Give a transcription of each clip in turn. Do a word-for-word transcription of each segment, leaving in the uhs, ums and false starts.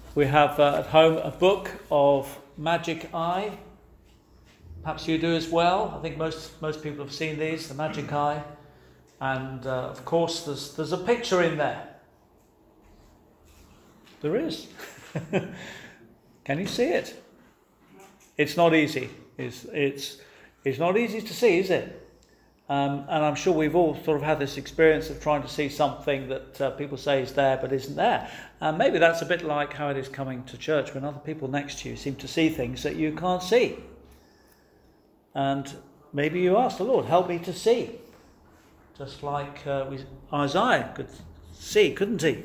We have uh, at home a book of Magic Eye. Perhaps you do as well. I think most most people have seen these, the Magic Eye. And uh, of course there's there's a picture in there. There is. Can you see it? It's not easy. It's it's it's not easy to see, is it? Um, and I'm sure we've all sort of had this experience of trying to see something that uh, people say is there but isn't there. And maybe that's a bit like how it is coming to church when other people next to you seem to see things that you can't see. And maybe you ask the Lord, help me to see. Just like uh, we, Isaiah could see, couldn't he?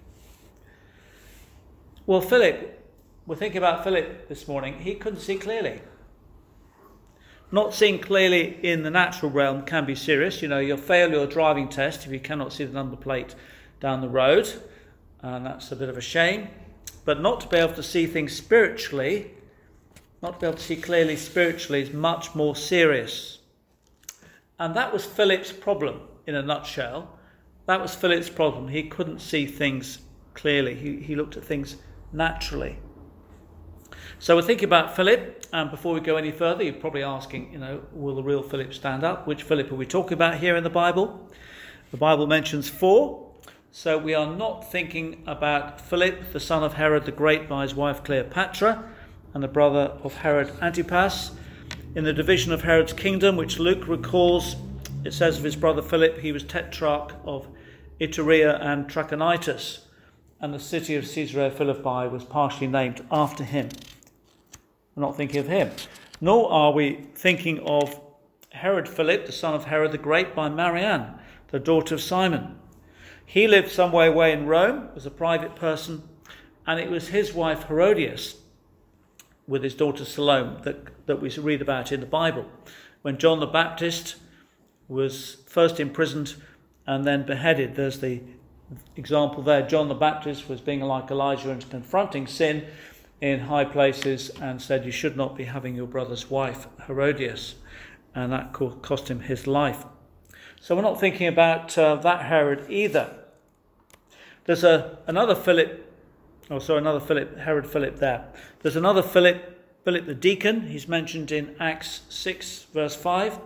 Well, Philip, we're thinking about Philip this morning. He couldn't see clearly. Not seeing clearly in the natural realm can be serious. You know, you'll fail your driving test if you cannot see the number plate down the road. And that's a bit of a shame. But not to be able to see things spiritually, not to be able to see clearly spiritually is much more serious. And that was Philip's problem in a nutshell. That was Philip's problem. He couldn't see things clearly. He, he looked at things naturally. So we're thinking about Philip, and before we go any further, you're probably asking, you know, will the real Philip stand up? Which Philip are we talking about here in the Bible? The Bible mentions four, so we are not thinking about Philip, the son of Herod the Great by his wife Cleopatra, and the brother of Herod Antipas. In the division of Herod's kingdom, which Luke recalls, it says of his brother Philip, he was tetrarch of Iturea and Trachonitis, and the city of Caesarea Philippi was partially named after him. We're not thinking of him. Nor are we thinking of Herod Philip, the son of Herod the Great, by Marianne, the daughter of Simon. He lived some way away in Rome, was a private person, and it was his wife Herodias, with his daughter Salome, that, that we read about in the Bible. When John the Baptist was first imprisoned and then beheaded, there's the example there. John the Baptist was being like Elijah and confronting sin in high places and said, you should not be having your brother's wife, Herodias. And that cost him his life. So we're not thinking about uh, that Herod either. There's a another Philip, oh sorry, another Philip, Herod Philip there. There's another Philip, Philip the deacon. He's mentioned in Acts six, verse five.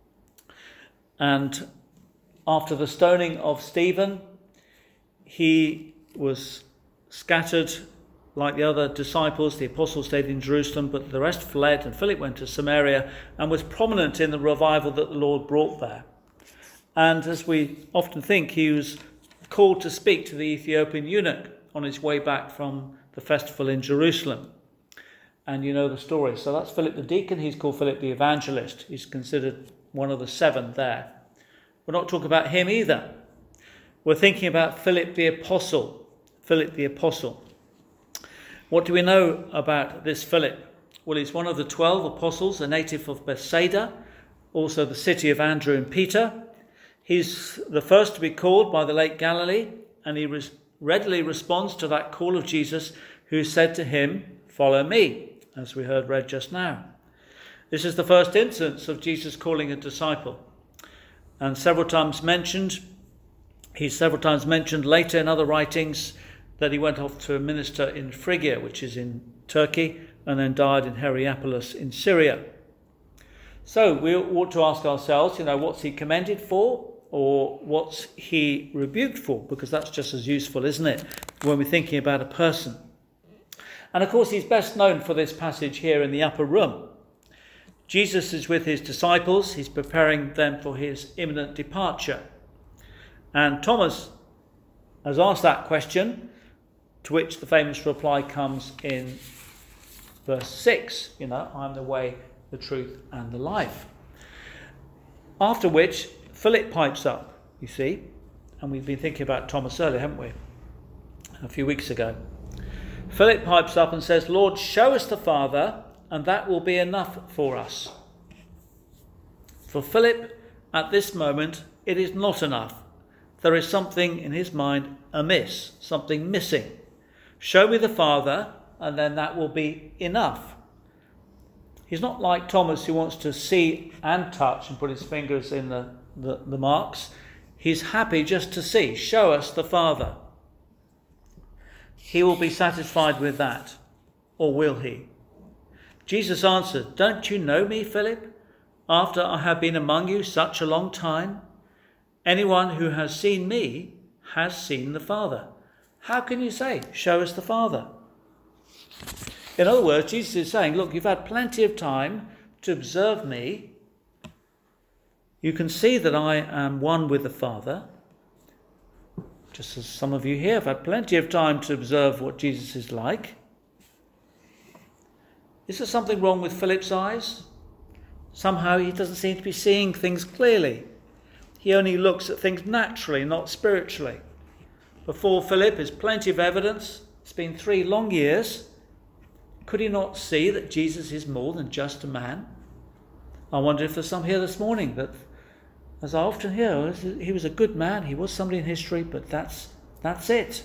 And after the stoning of Stephen, he was scattered like the other disciples. The apostles stayed in Jerusalem, but the rest fled, and Philip went to Samaria and was prominent in the revival that the Lord brought there. And as we often think, he was called to speak to the Ethiopian eunuch on his way back from the festival in Jerusalem. And you know the story. So that's Philip the deacon. He's called Philip the evangelist. He's considered one of the seven there. We're not talking about him either. We're thinking about Philip the apostle. Philip the apostle. What do we know about this Philip? Well, he's one of the twelve apostles, a native of Bethsaida, also the city of Andrew and Peter. He's the first to be called by the Lake Galilee, and he res- readily responds to that call of Jesus, who said to him, follow me, as we heard read just now. This is the first instance of Jesus calling a disciple, and several times mentioned, he's several times mentioned later in other writings that he went off to minister in Phrygia, which is in Turkey, and then died in Hierapolis in Syria. So we ought to ask ourselves, you know, what's he commended for, or what's he rebuked for? Because that's just as useful, isn't it, when we're thinking about a person. And of course, he's best known for this passage here in the upper room. Jesus is with his disciples. He's preparing them for his imminent departure. And Thomas has asked that question, to which the famous reply comes in verse six. You know, I'm the way, the truth, and the life. After which, Philip pipes up, you see. And we've been thinking about Thomas earlier, haven't we? A few weeks ago. Philip pipes up and says, Lord, show us the Father, and that will be enough for us. For Philip, at this moment, it is not enough. There is something in his mind amiss, something missing. Show me the Father, and then that will be enough. He's not like Thomas, who wants to see and touch and put his fingers in the, the, the marks. He's happy just to see. Show us the Father. he will be satisfied with that. Or will he? Jesus answered, "Don't you know me, Philip, after I have been among you such a long time? Anyone who has seen me has seen the Father. How can you say, 'Show us the Father'?" In other words, Jesus is saying, look, you've had plenty of time to observe me. You can see that I am one with the Father. Just as some of you here have had plenty of time to observe what Jesus is like. Is there something wrong with Philip's eyes? Somehow he doesn't seem to be seeing things clearly. He only looks at things naturally, not spiritually. Before Philip is plenty of evidence. It's been three long years. Could he not see that Jesus is more than just a man? I wonder if there's some here this morning that, as I often hear, he was a good man, he was somebody in history, but that's that's it.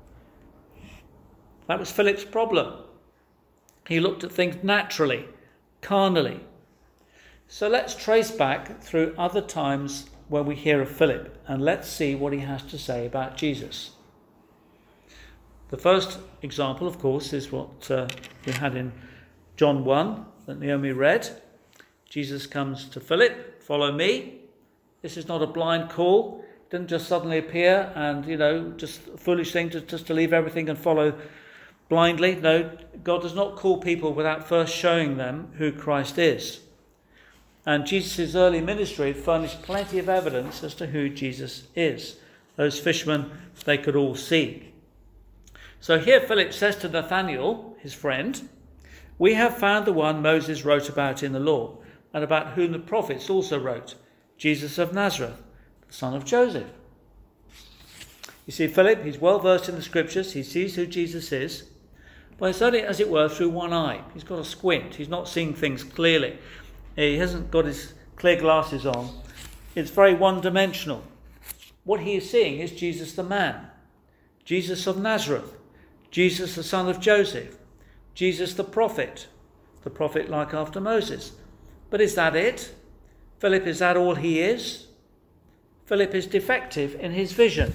That was Philip's problem. He looked at things naturally, carnally. So let's trace back through other times when we hear of Philip, and let's see what he has to say about Jesus. The first example, of course, is what uh, we had in John one that Naomi read. Jesus comes to Philip, "Follow me." This is not a blind call. It didn't just suddenly appear and, you know, just a foolish thing to, just to leave everything and follow blindly. No, God does not call people without first showing them who Christ is. And Jesus' early ministry furnished plenty of evidence as to who Jesus is. Those fishermen, they could all see. So here Philip says to Nathanael, his friend, "We have found the one Moses wrote about in the law, and about whom the prophets also wrote, Jesus of Nazareth, the son of Joseph." You see, Philip, he's well versed in the scriptures. He sees who Jesus is, but it's only, as it were, through one eye. He's got a squint. He's not seeing things clearly. He hasn't got his clear glasses on. It's very one-dimensional. What he is seeing is Jesus the man, Jesus of Nazareth, Jesus the son of Joseph, Jesus the prophet, the prophet like after Moses. But is that it? Philip, is that all he is? Philip is defective in his vision.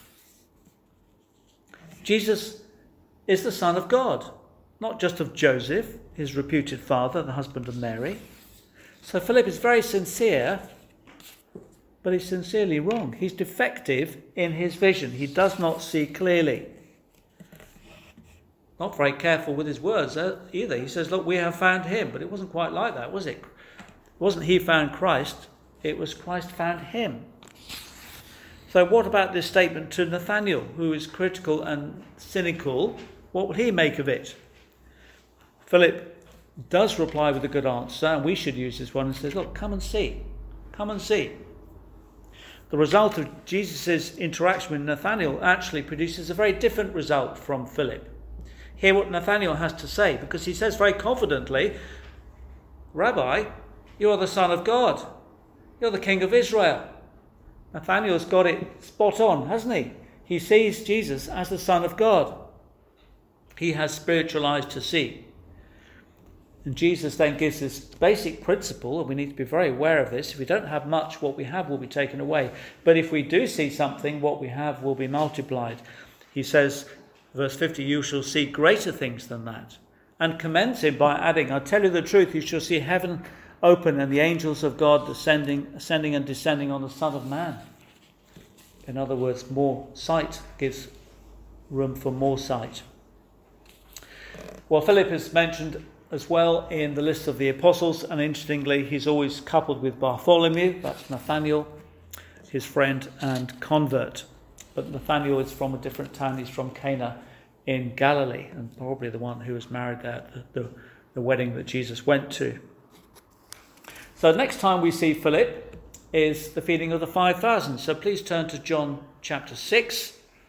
Jesus is the Son of God, not just of Joseph, his reputed father, the husband of Mary. So Philip is very sincere, but he's sincerely wrong. He's defective in his vision. He does not see clearly. Not very careful with his words either. He says, look, we have found him. But it wasn't quite like that, was it? It wasn't he found Christ. It was Christ found him. So what about this statement to Nathanael, who is critical and cynical? What will he make of it? Philip does reply with a good answer, and we should use this one, and says, look, come and see. Come and see. The result of Jesus' interaction with Nathanael actually produces a very different result from Philip. Hear what Nathanael has to say, because he says very confidently, "Rabbi, you are the Son of God. You're the King of Israel." Nathanael's got it spot on, hasn't he? He sees Jesus as the Son of God. He has spiritual eyes to see. And Jesus then gives this basic principle, and we need to be very aware of this. If we don't have much, what we have will be taken away. But if we do see something, what we have will be multiplied. He says, verse fifty, "You shall see greater things than that." And commends him by adding, "I tell you the truth, you shall see heaven open and the angels of God descending, ascending and descending on the Son of Man." In other words, more sight gives room for more sight. Well, Philip is mentioned as well in the list of the apostles, and interestingly, he's always coupled with Bartholomew, that's Nathanael, his friend and convert. But Nathanael is from a different town. He's from Cana in Galilee, and probably the one who was married there at the, the, the wedding that Jesus went to. So next time we see Philip is the feeding of the five thousand. So please turn to John chapter six.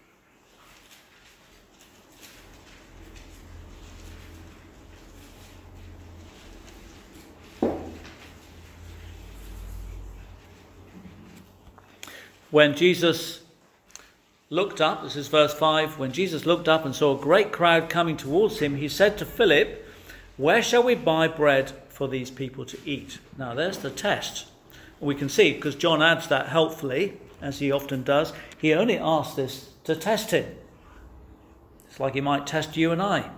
When Jesus looked up, this is verse five, when Jesus looked up and saw a great crowd coming towards him, he said to Philip, "Where shall we buy bread for these people to eat?" Now there's the test. We can see, because John adds that helpfully, as he often does, he only asked this to test him. It's like he might test you and I.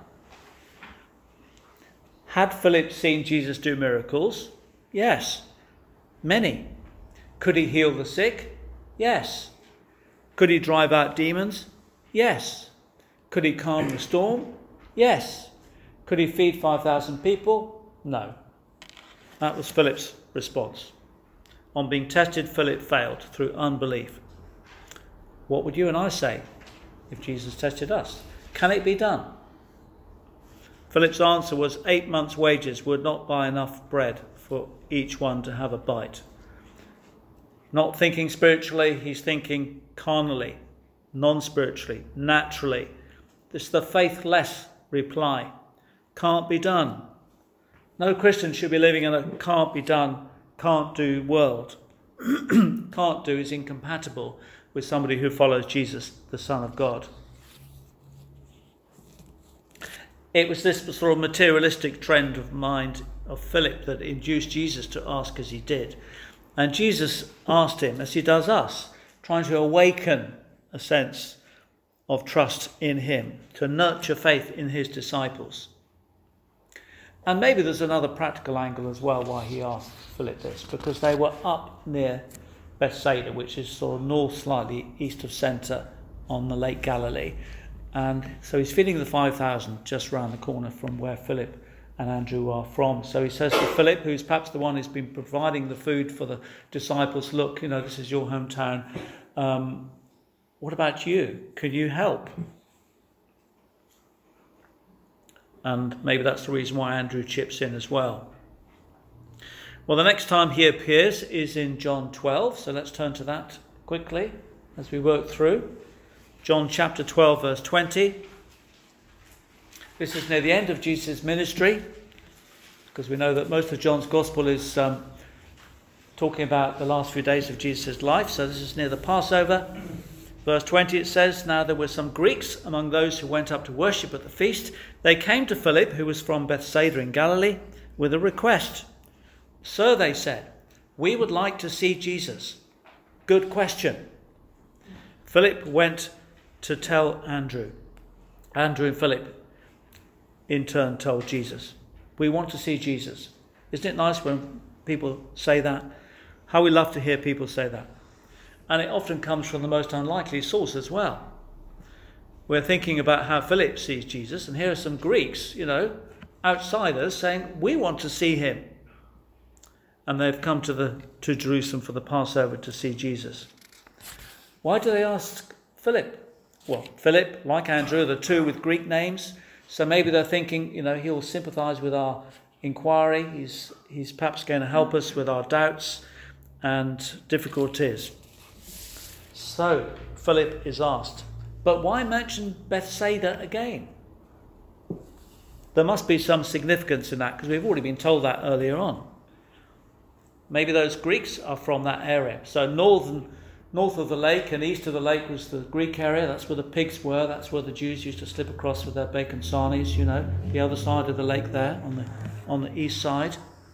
Had Philip seen Jesus do miracles? Yes. Many. Could he heal the sick? Yes. Could he drive out demons? Yes. Could he calm the storm? Yes. Could he feed five thousand people? No. That was Philip's response. On being tested, Philip failed through unbelief. What would you and I say if Jesus tested us? Can it be done? Philip's answer was eight months' wages would not buy enough bread for each one to have a bite. Not thinking spiritually, he's thinking carnally, non-spiritually, naturally. This is the faithless reply. Can't be done. No Christian should be living in a can't be done, can't do world. Can't do is incompatible with somebody who follows Jesus, the Son of God. It was this sort of materialistic trend of mind of Philip that induced Jesus to ask as he did. And Jesus asked him, as he does us, trying to awaken a sense of trust in him, to nurture faith in his disciples. And maybe there's another practical angle as well why he asked Philip this, because they were up near Bethsaida, which is sort of north, slightly east of centre on the Lake Galilee. And so he's feeding the five thousand just round the corner from where Philip and Andrew are from. So he says to Philip, who's perhaps the one who's been providing the food for the disciples, look, you know, this is your hometown. Um, what about you? Can you help? And maybe that's the reason why Andrew chips in as well. Well, the next time he appears is in John twelve. So let's turn to that quickly as we work through. John chapter twelve, verse twenty. This is near the end of Jesus' ministry, because we know that most of John's gospel is um, talking about the last few days of Jesus' life. So this is near the Passover. Verse twenty, it says, now there were some Greeks among those who went up to worship at the feast. They came to Philip, who was from Bethsaida in Galilee, with a request. Sir, they said, we would like to see Jesus. Good question. Philip went to tell Andrew. Andrew and Philip in turn told Jesus, we want to see Jesus. Isn't it nice when people say that? How we love to hear people say that. And it often comes from the most unlikely source as well. We're thinking about how Philip sees Jesus, and here are some Greeks, you know, outsiders saying, we want to see him. And they've come to the to Jerusalem for the Passover to see Jesus. Why do they ask Philip? Well, Philip, like Andrew, are the two with Greek names. So maybe they're thinking, you know, he'll sympathise with our inquiry. He's, he's perhaps going to help us with our doubts and difficulties. So Philip is asked, but why mention Bethsaida again? There must be some significance in that, because we've already been told that earlier on. Maybe those Greeks are from that area. So northern, north of the lake and east of the lake was the Greek area. That's where the pigs were. That's where the Jews used to slip across with their bacon sarnies, you know, the other side of the lake there on the on the east side.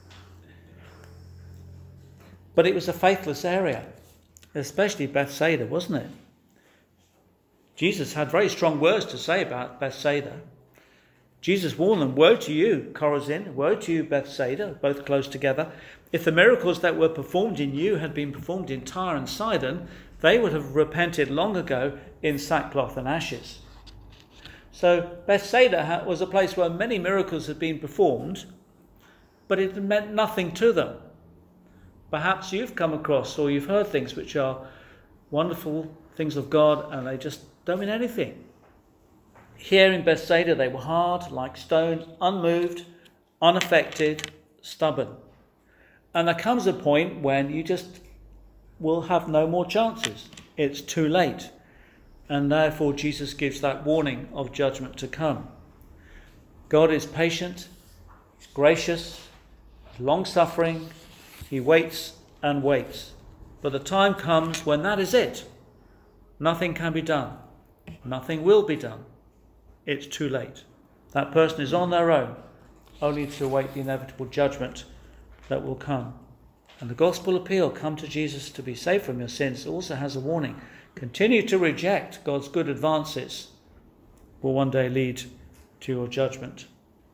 But it was a faithless area, especially Bethsaida, wasn't it? Jesus had very strong words to say about Bethsaida. Jesus warned them, woe to you, Chorazin, woe to you, Bethsaida, both close together. If the miracles that were performed in you had been performed in Tyre and Sidon, they would have repented long ago in sackcloth and ashes. So Bethsaida was a place where many miracles had been performed, but it meant nothing to them. Perhaps you've come across or you've heard things which are wonderful things of God and they just don't mean anything. Here in Bethsaida they were hard, like stone, unmoved, unaffected, stubborn. And there comes a point when you just will have no more chances. It's too late. And therefore Jesus gives that warning of judgment to come. God is patient, he's gracious, he's long-suffering, he waits and waits. But the time comes when that is it. Nothing can be done. Nothing will be done. It's too late. That person is on their own, only to await the inevitable judgment that will come. And the gospel appeal, come to Jesus to be saved from your sins, also has a warning. Continue to reject God's good advances. will one day lead to your judgment.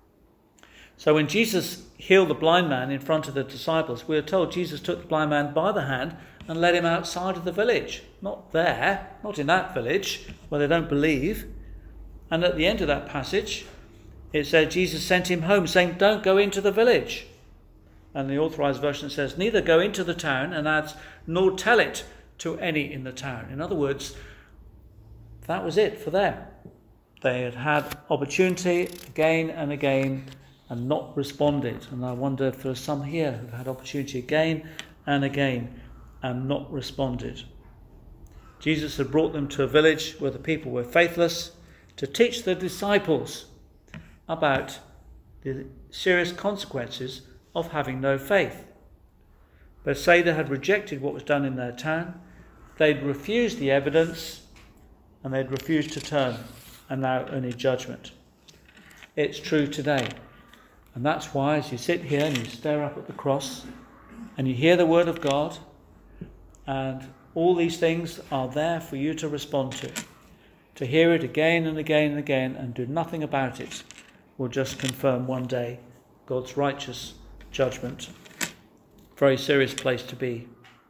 So when Jesus healed the blind man in front of the disciples, we are told Jesus took the blind man by the hand and led him outside of the village. Not there, not in that village where they don't believe. And at the end of that passage, it said Jesus sent him home saying, don't go into the village. And the Authorized Version says, neither go into the town, and adds, nor tell it to any in the town. In other words, that was it for them. They had had opportunity again and again and not responded. And I wonder if there are some here who've had opportunity again and again and not responded. Jesus had brought them to a village where the people were faithless to teach the disciples about the serious consequences of having no faith. Bethsaida had rejected what was done in their town. They'd refused the evidence and they'd refused to turn and now only judgment. It's true today. And that's why as you sit here and you stare up at the cross and you hear the word of God, and all these things are there for you to respond to. To hear it again and again and again and do nothing about it will just confirm one day God's righteous judgment. Very serious place to be.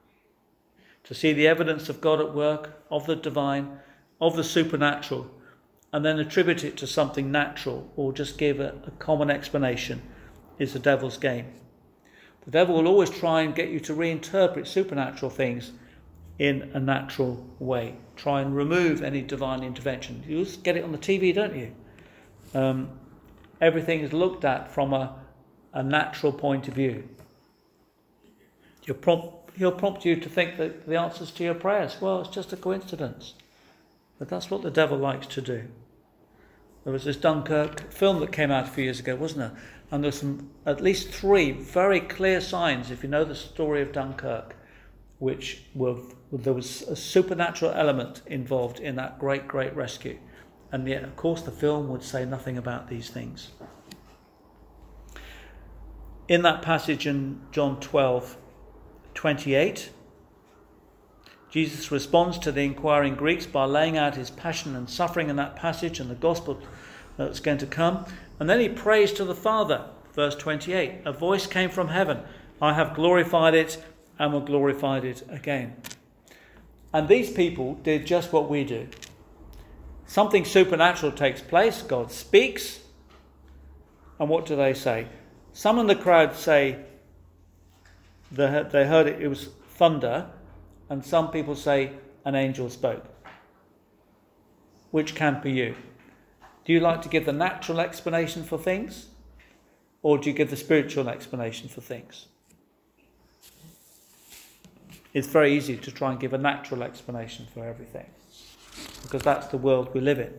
To see the evidence of God at work, of the divine, of the supernatural, and then attribute it to something natural or just give a, a common explanation is the devil's game. The devil will always try and get you to reinterpret supernatural things in a natural way. Try and remove any divine intervention. You just get it on the T V, don't you? Um, everything is looked at from a, a natural point of view. He'll prompt, he'll prompt you to think that the answers to your prayers, well, it's just a coincidence. But that's what the devil likes to do. There was this Dunkirk film that came out a few years ago, wasn't there? And there's some, at least three very clear signs, if you know the story of Dunkirk, which were, there was a supernatural element involved in that great, great rescue. And yet, of course, the film would say nothing about these things. In that passage in John twelve twenty-eight, Jesus responds to the inquiring Greeks by laying out his passion and suffering in that passage and the gospel that's going to come. And then he prays to the Father. Verse twenty-eight, a voice came from heaven. I have glorified it and will glorify it again. And these people did just what we do. Something supernatural takes place. God speaks. And what do they say? Some in the crowd say they heard it, it was thunder. And some people say an angel spoke. Which camp are you? Do you like to give the natural explanation for things? Or do you give the spiritual explanation for things? It's very easy to try and give a natural explanation for everything. Because that's the world we live in.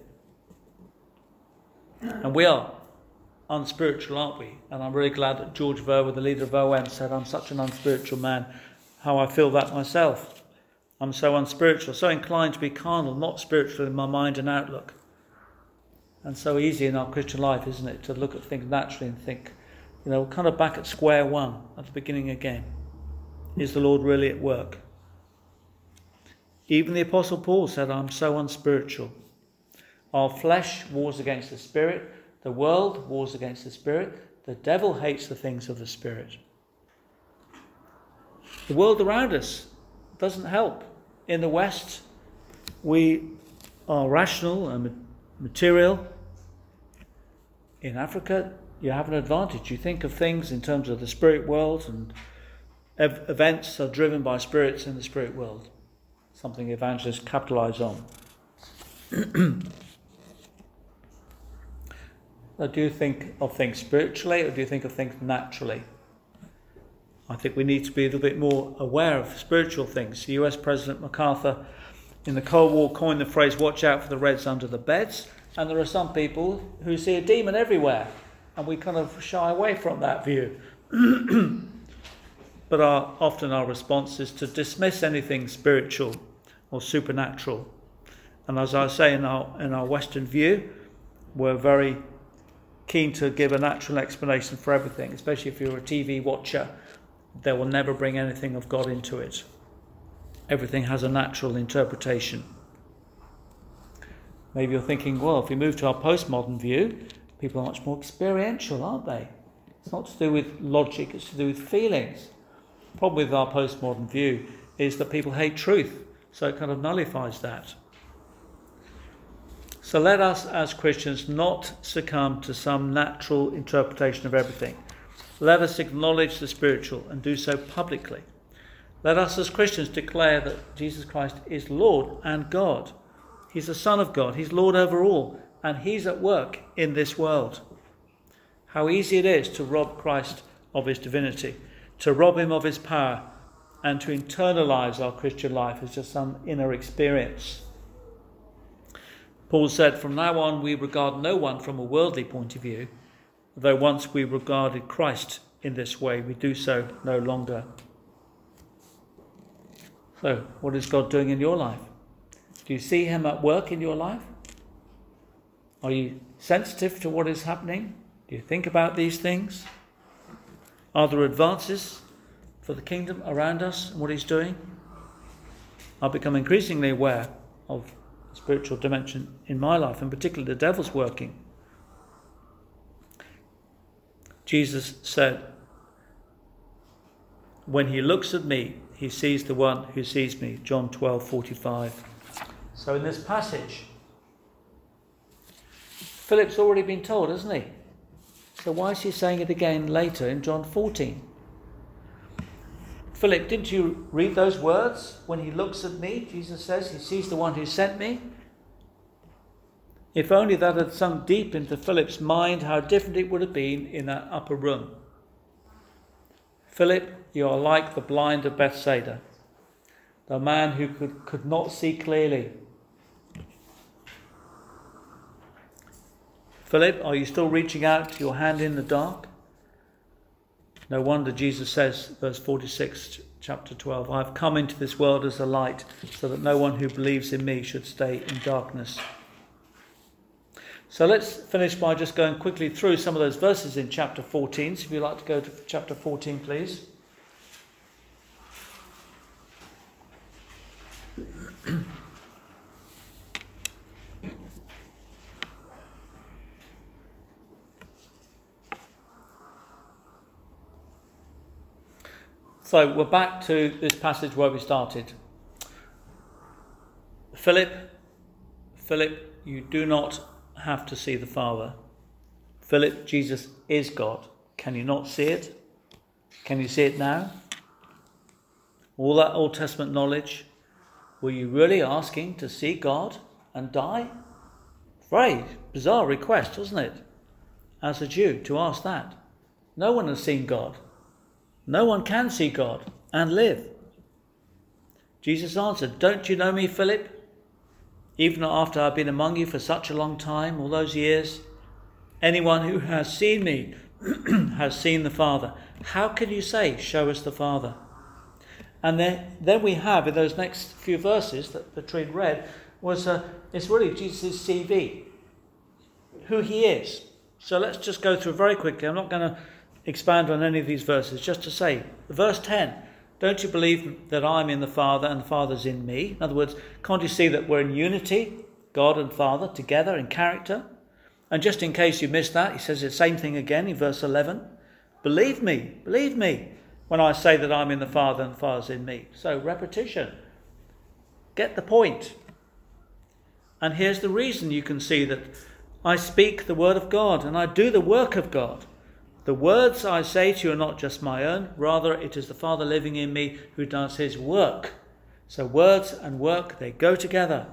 And we are unspiritual, aren't we? And I'm really glad that George Verwer, the leader of O M, said, I'm such an unspiritual man. How I feel that myself. I'm so unspiritual, so inclined to be carnal, not spiritual in my mind and outlook. And so easy in our Christian life, isn't it, to look at things naturally and think, you know, we're kind of back at square one, at the beginning again. Is the Lord really at work? Even the Apostle Paul said, I'm so unspiritual. Our flesh wars against the Spirit. The world wars against the Spirit. The devil hates the things of the Spirit. The world around us doesn't help. In the West, we are rational and material. In Africa, you have an advantage. You think of things in terms of the spirit world, and ev- events are driven by spirits in the spirit world. Something evangelists capitalise on. Now, do you think of things spiritually, or do you think of things naturally? I think we need to be a little bit more aware of spiritual things. The U S President MacArthur in the Cold War coined the phrase, watch out for the Reds under the beds. And there are some people who see a demon everywhere. And we kind of shy away from that view. But our, often our response is to dismiss anything spiritual or supernatural. And as I say, in our, in our Western view, we're very keen to give a natural explanation for everything, especially if you're a T V watcher. They will never bring anything of God into it. Everything has a natural interpretation. Maybe you're thinking, well, if we move to our postmodern view, people are much more experiential, aren't they? It's not to do with logic, it's to do with feelings. The problem with our postmodern view is that people hate truth, so it kind of nullifies that. So let us as Christians not succumb to some natural interpretation of everything. Let us acknowledge the spiritual and do so publicly. Let us as Christians declare that Jesus Christ is Lord and God. He's the Son of God, he's Lord over all, and he's at work in this world. How easy it is to rob Christ of his divinity, to rob him of his power, and to internalize our Christian life as just some inner experience. Paul said, from now on we regard no one from a worldly point of view, though once we regarded Christ in this way, we do so no longer. So, what is God doing in your life? Do you see him at work in your life? Are you sensitive to what is happening? Do you think about these things? Are there advances for the kingdom around us and what he's doing? I've become increasingly aware of the spiritual dimension in my life, and particularly the devil's working. Jesus said, when he looks at me, he sees the one who sees me. John twelve forty-five. So in this passage, Philip's already been told, hasn't he? So why is he saying it again later in John fourteen? Philip, didn't you read those words? When he looks at me, Jesus says, he sees the one who sent me. If only that had sunk deep into Philip's mind, how different it would have been in that upper room. Philip, you are like the blind of Bethsaida, the man who could, could not see clearly. Philip, are you still reaching out your hand in the dark? No wonder Jesus says, verse forty-six, chapter twelve, I have come into this world as a light, so that no one who believes in me should stay in darkness. So let's finish by just going quickly through some of those verses in chapter fourteen. So if you'd like to go to chapter fourteen, please. So we're back to this passage where we started. Philip, Philip, you do not have to see the Father. Philip, Jesus is God. Can you not see it? Can you see it now? All that Old Testament knowledge, were you really asking to see God and die? Very bizarre request, wasn't it? As a Jew, to ask that. No one has seen God. No one can see God and live. Jesus answered, don't you know me, Philip? Even after I've been among you for such a long time, all those years, anyone who has seen me has seen the Father. How can you say, show us the Father? And then, then we have, in those next few verses that Bertrand read, was uh, it's really Jesus' C V, who he is. So let's just go through very quickly. I'm not going to expand on any of these verses, just to say, verse ten, don't you believe that I'm in the Father and the Father's in me? In other words, can't you see that we're in unity, God and Father, together in character? And just in case you missed that, he says the same thing again in verse eleven. Believe me, believe me, when I say that I'm in the Father and the Father's in me. So repetition. Get the point. And here's the reason you can see that I speak the word of God and I do the work of God. The words I say to you are not just my own, rather it is the Father living in me who does his work. So words and work, they go together.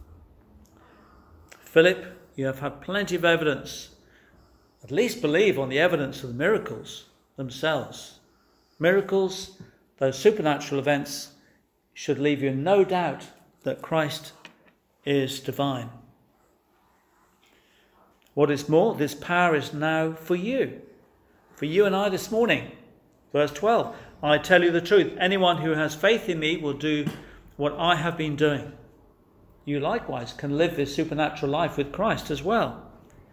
Philip, you have had plenty of evidence. At least believe on the evidence of the miracles themselves. Miracles, those supernatural events, should leave you in no doubt that Christ is divine. What is more, this power is now for you. For you and I this morning. Verse twelve, I tell you the truth, anyone who has faith in me will do what I have been doing. You likewise can live this supernatural life with Christ as well.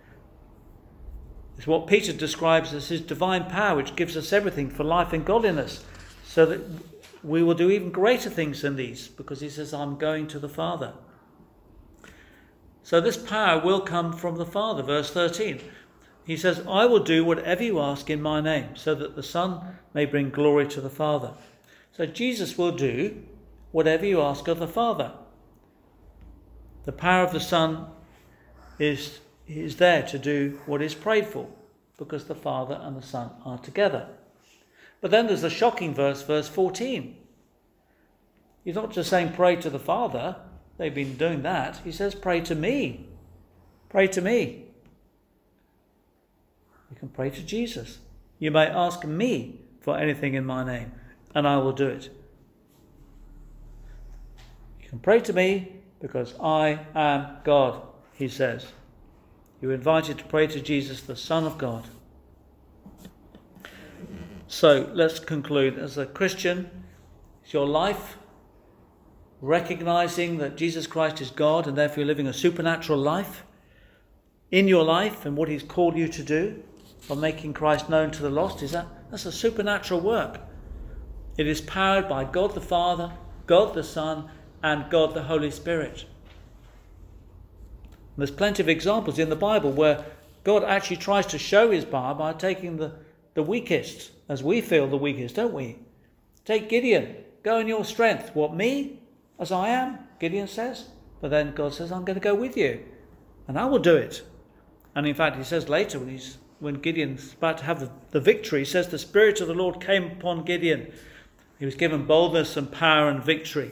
It's what Peter describes as his divine power, which gives us everything for life and godliness, so that we will do even greater things than these, because he says, I'm going to the Father. So this power will come from the Father. Verse thirteen. He says, I will do whatever you ask in my name, so that the Son may bring glory to the Father. So Jesus will do whatever you ask of the Father. The power of the Son is, is there to do what is prayed for, because the Father and the Son are together. But then there's a shocking verse, verse fourteen. He's not just saying pray to the Father. They've been doing that. He says pray to me. Pray to me. You can pray to Jesus. You may ask me for anything in my name, and I will do it. You can pray to me because I am God, he says. You're invited to pray to Jesus, the Son of God. So let's conclude. As a Christian, is your life recognizing that Jesus Christ is God and therefore you're living a supernatural life in your life and what he's called you to do of making Christ known to the lost? Is that that's a supernatural work. It is powered by God the Father, God the Son, and God the Holy Spirit. And there's plenty of examples in the Bible where God actually tries to show his power by taking the, the weakest, as we feel the weakest, don't we? Take Gideon. Go in your strength. What, me? As I am, Gideon says. But then God says, I'm going to go with you. And I will do it. And in fact, he says later, when he's when Gideon's about to have the, the victory, he says, the Spirit of the Lord came upon Gideon. He was given boldness and power and victory.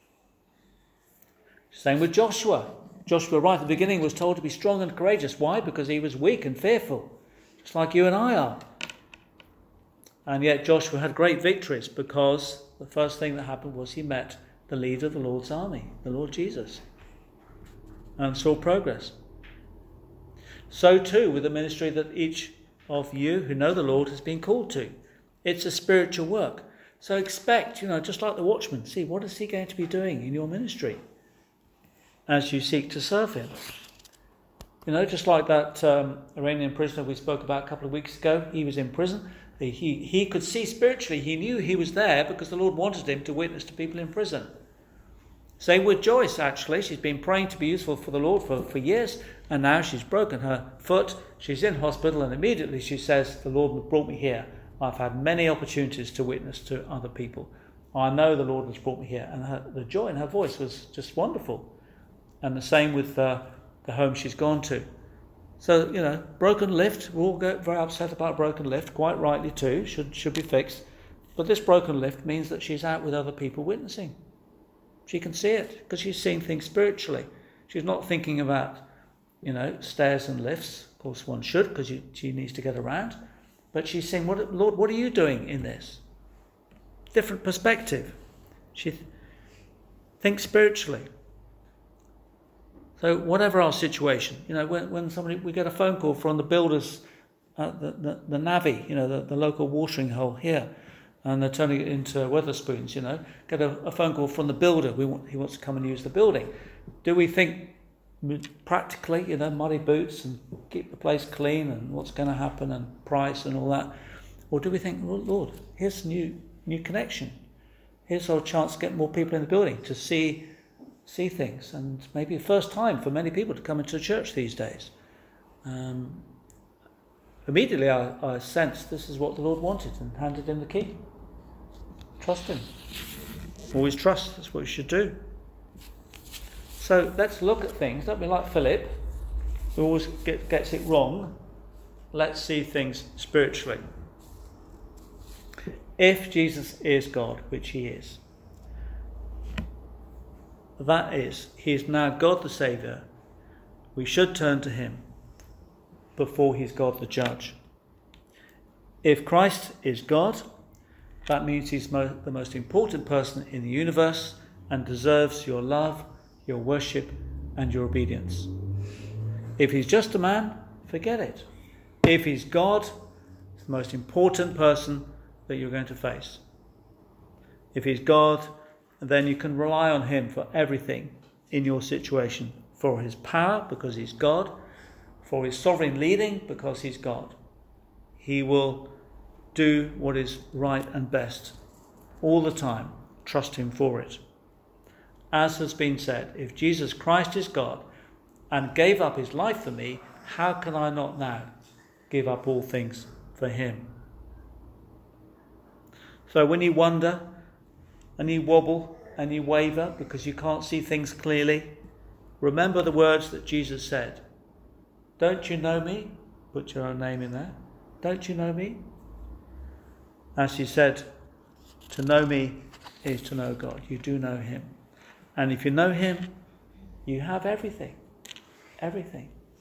Same with Joshua. Joshua, right at the beginning, was told to be strong and courageous. Why? Because he was weak and fearful, just like you and I are. And yet Joshua had great victories because the first thing that happened was he met the leader of the Lord's army, the Lord Jesus, and saw progress. So too with the ministry that each of you who know the Lord has been called to. It's a spiritual work. So expect, you know, just like the watchman, see, what is he going to be doing in your ministry as you seek to serve him? You know, just like that um, Iranian prisoner we spoke about a couple of weeks ago, he was in prison. He, he could see spiritually. He knew he was there because the Lord wanted him to witness to people in prison. Same with Joyce, actually. She's been praying to be useful for the Lord for, for years, and now she's broken her foot. She's in hospital, and immediately she says, the Lord brought me here. I've had many opportunities to witness to other people. I know the Lord has brought me here. And her, the joy in her voice was just wonderful. And the same with uh, the home she's gone to. So, you know, broken lift. We all get very upset about a broken lift, quite rightly too, should should be fixed. But this broken lift means that she's out with other people witnessing. She can see it because she's seeing things spiritually. She's not thinking about, you know, stairs and lifts. Of course, one should because she needs to get around. But she's saying, "What, Lord, what are you doing in this?" Different perspective. She th- thinks spiritually. So whatever our situation, you know, when, when somebody, we get a phone call from the builders at the, the, the Navy, you know, the, the local watering hole here, and they're turning it into Wetherspoons, you know, get a, a phone call from the builder. We want, he wants to come and use the building. Do we think practically, you know, muddy boots and keep the place clean and what's going to happen and price and all that? Or do we think, well, Lord, here's new new connection. Here's our chance to get more people in the building to see see things, and maybe a first time for many people to come into church these days. Um, immediately I, I sensed this is what the Lord wanted and handed him the key. Trust him. Always trust, that's what we should do. So let's look at things. Don't be like Philip, who always get, gets it wrong. Let's see things spiritually. If Jesus is God, which he is, that is, he is now God the Saviour, we should turn to him before he's God the Judge. If Christ is God, that means he's mo- the most important person in the universe and deserves your love, your worship and your obedience. If he's just a man, forget it. If he's God, he's the most important person that you're going to face. If he's God, then you can rely on him for everything in your situation. For his power, because he's God. For his sovereign leading, because he's God. He will do what is right and best all the time. Trust him for it. As has been said, if Jesus Christ is God and gave up his life for me, how can I not now give up all things for him? So when you wonder and you wobble and you waver because you can't see things clearly, remember the words that Jesus said. Don't you know me? Put your own name in there. Don't you know me? As he said, to know me is to know God. You do know him. And if you know him, you have everything. Everything.